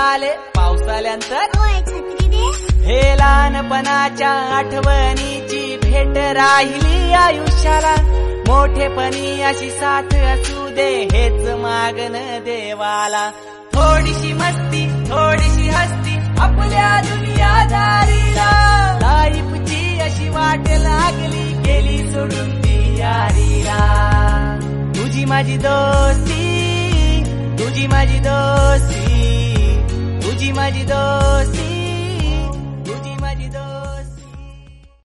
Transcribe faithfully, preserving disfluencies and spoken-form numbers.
आले पावसाळ्यांतर होय छत्री दे. हे लहानपणाच्या आठवणीची भेट राहिली आयुष्याला. मोठेपणी अशी साथ असू दे हेच मागन देवाला. थोडीशी मस्ती थोडीशी हस्ती आपल्या दुनियादारीला. लाईफची अशी वाट लागली गेली सोडून ती यारीला. तुझी माझी दोस्ती तुझी माझी दोस्ती तुझी माझी दोस्ती